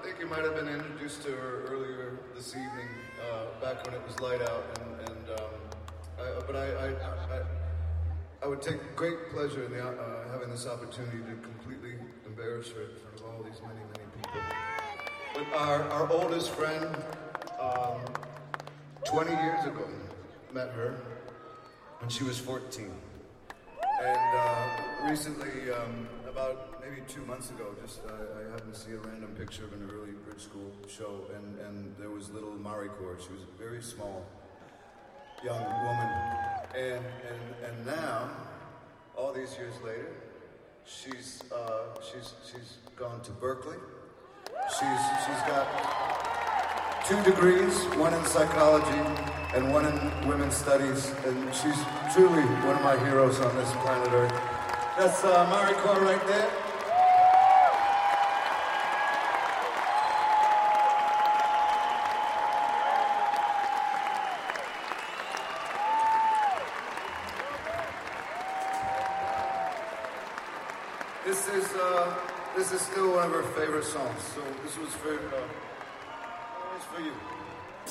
think you might have been introduced to her earlier this evening, back when it was light out, but I would take great pleasure in having this opportunity to completely embarrass her in front of all these many people. But our oldest friend, 20 years ago, met her when she was 14. And recently, about maybe 2 months ago, I happened to see a random picture of an early bridge school show, and there was little Maricor. She was a very small young woman, and now, all these years later, she's gone to Berkeley. She's got 2 degrees, one in psychology and one in women's studies, and she's truly one of my heroes on this planet Earth. That's Maricor right there. This is still one of her favorite songs, so this was for you.